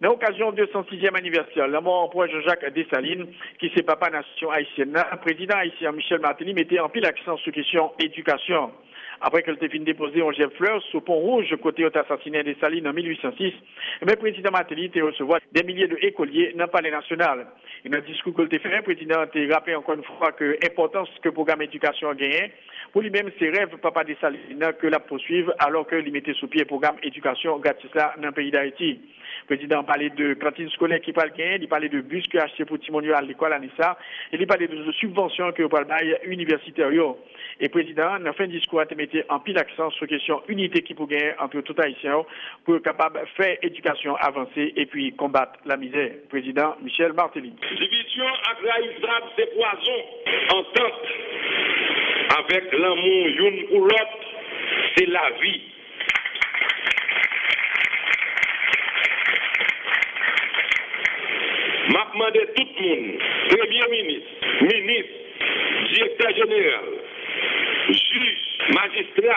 Dans l'occasion du 206e anniversaire, la mort pour Jean-Jacques Dessalines, qui c'est papa nation haïtienne, le président haïtien Michel Martelly mettait en pile l'accent sur la question éducation. Après que le fin déposé en Jeff Fleurs sur Pont Rouge, côté au assassiné Dessalines en 1806, le président Martelly a recevoir des milliers d'écoliers dans le palais national. Et dans le discours que le fait, le président a rappelé encore une fois que l'importance que le programme éducation a gagné, pour lui-même ses rêves, papa Dessalines, que la poursuivre alors qu'il mettait sous pied le programme éducation gratis là dans le pays d'Haïti. Le président parlait de cantine scolaire qui parle gagner, il parlait de bus que acheté pour Timonio à l'école à Nissa, et il parlait de subventions que pour le universitaire. Et le président, dans la fin du discours, a mis en pile accent sur la question unité qui peut gagner entre tout haïtien pour être capable de faire éducation avancée et puis combattre la misère. Président Michel Martelly. Division agressable, c'est poison. Entente avec l'amour l'une pour l'autre, c'est la vie. M'a demandé tout le monde, Premier ministre, ministre, directeur général, juge, magistrat,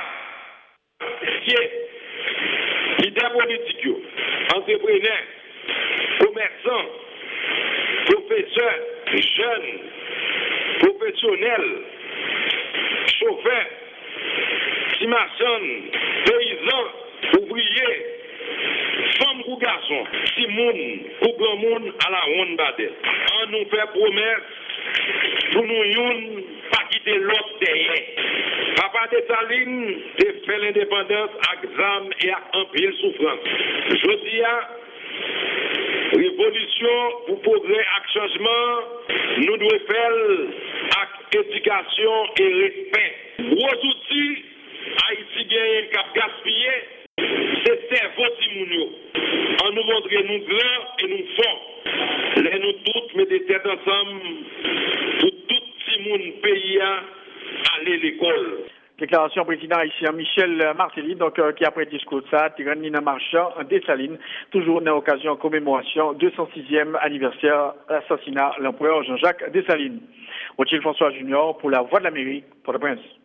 leader politique, entrepreneurs, commerçants, professeurs, jeunes, professionnels, chauffeurs, maçons, paysans, ouvriers, femmes ou garçons, si moun ou grand moun à la ronde badel. On nous fait promesse pour nous yon pas quitter l'autre derrière. Papa Dessalines a fait l'indépendance avec examen et avec un pile souffrance. Je dis à révolution pour progrès et changement, nous devons faire avec éducation et respect. Gros outils, Haïti gagne cap gaspillé, c'est cerveau Timounio. On nous montre nous grands et nous forts. Les nous toutes mettez tête ensemble pour tout Timoun pays à aller à l'école. Déclaration président haïtien Michel Martelly, donc qui après discours de ça, Nina Marchand, Dessalines, toujours dans l'occasion commémoration 206e anniversaire l'assassinat de l'empereur Jean-Jacques Dessalines. Rothschild François Junior pour la Voix de l'Amérique, Port-au-Prince.